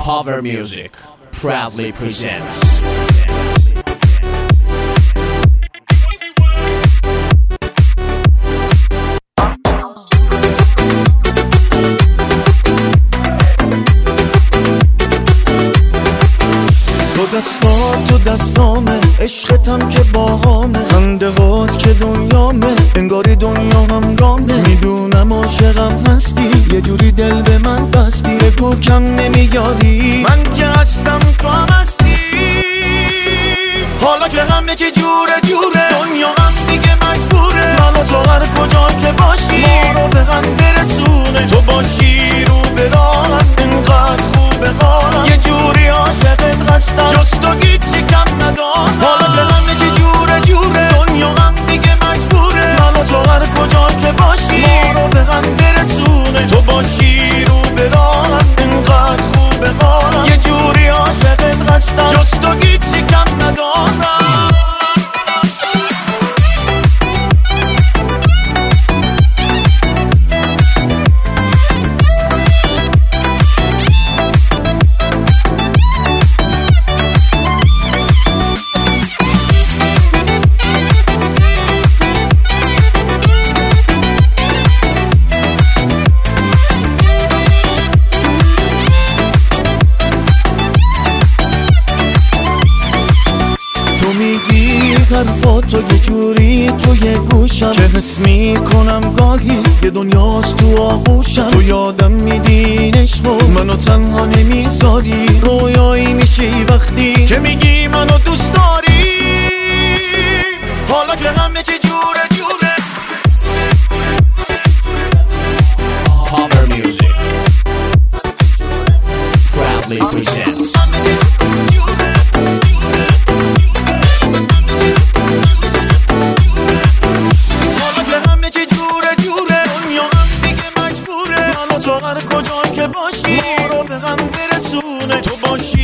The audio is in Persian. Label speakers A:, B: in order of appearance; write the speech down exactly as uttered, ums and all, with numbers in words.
A: Power Music proudly presents.
B: تو دستات تو دستامه، عشقتم که باهامه، خنده هات که دنیامه، انگاری دنیا هم رامه. میدونم عاشقم هستی، یه جوری دل به من بستی، بگو کم نمیاری، من که هستم تو هم هستی. حالا که همه چی جوره جوره، دنیا هم دیگه مجبوره من و تو هر کجا که باشی ما رو به هم برسونه. تو باشی رو به راهم، اینقدر خوبه حالم، یه جوری عاشقت هستم جز تو هیچی کم ندارم. حالا که همه چی جوره جوره، دنیا هم دیگه مجبوره من و تو هر کجا که باشی ما رو به هم برسونه. تو باشی رو به راهم، اینقدر خوبه حالم، یه جوری عاشقت هستم جز تو هیچی کم ندارم. حرفاتو یه جوری توی گوشم که حس میکنم گاهی یه دنیاست تو آغوشم. تو یادم میدی عشقو منو تنها نمیذاری، رویایی میشی وقتی که میگی منو دوست داری. حالا که همه چی جوره جوره.
A: Power Music proudly presents.
B: تو هر کجا که باشی ما رو به هم برسونه. تو باشی